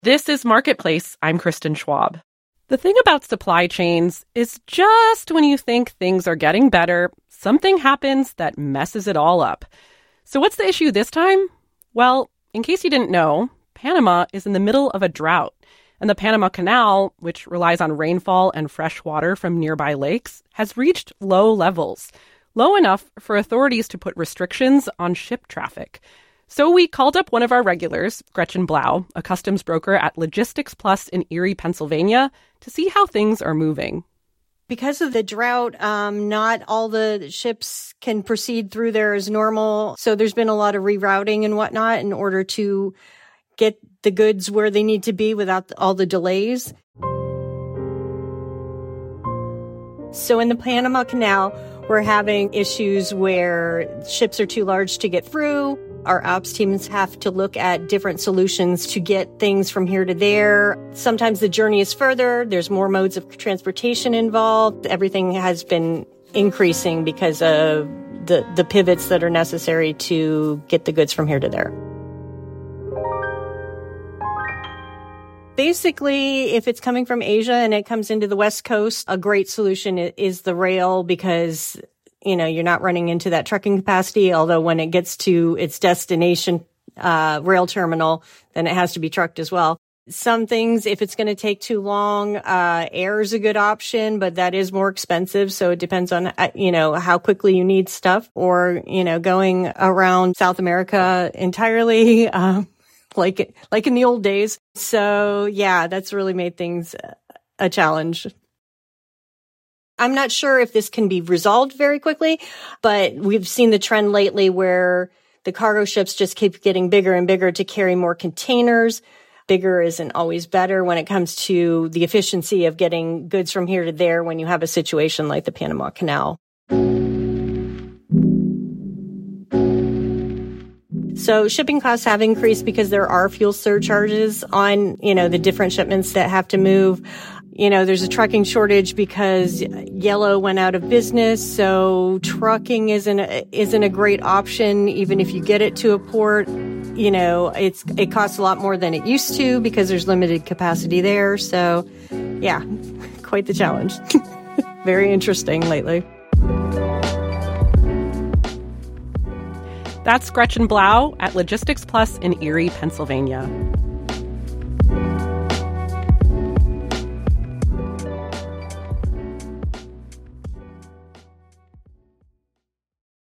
This is Marketplace. I'm Kristen Schwab. The thing about supply chains is just when you think things are getting better, something happens that messes it all up. So what's the issue this time? Well, in case you didn't know, Panama is in the middle of a drought, and the Panama Canal, which relies on rainfall and fresh water from nearby lakes, has reached low levels, low enough for authorities to put restrictions on ship traffic. So we called up one of our regulars, Gretchen Blau, a customs broker at Logistics Plus in Erie, Pennsylvania, to see how things are moving. Because of the drought, not all the ships can proceed through there as normal. So there's been a lot of rerouting and whatnot in order to get the goods where they need to be without all the delays. So in the Panama Canal, we're having issues where ships are too large to get through. Our ops teams have to look at different solutions to get things from here to there. Sometimes the journey is further. There's more modes of transportation involved. Everything has been increasing because of the pivots that are necessary to get the goods from here to there. Basically, if it's coming from Asia and it comes into the West Coast, a great solution is the rail because you're not running into that trucking capacity, although when it gets to its destination rail terminal, then it has to be trucked as well. Some things, if it's going to take too long, air is a good option, but that is more expensive. So it depends on, how quickly you need stuff or, going around South America entirely, like in the old days. So yeah, that's really made things a challenge. I'm not sure if this can be resolved very quickly, but we've seen the trend lately where the cargo ships just keep getting bigger and bigger to carry more containers. Bigger isn't always better when it comes to the efficiency of getting goods from here to there when you have a situation like the Panama Canal. So shipping costs have increased because there are fuel surcharges on, the different shipments that have to move. There's a trucking shortage because Yellow went out of business, so trucking isn't a great option. Even if you get it to a port, it costs a lot more than it used to because there's limited capacity there. So, yeah, quite the challenge. Very interesting lately. That's Gretchen Blau at Logistics Plus in Erie, Pennsylvania.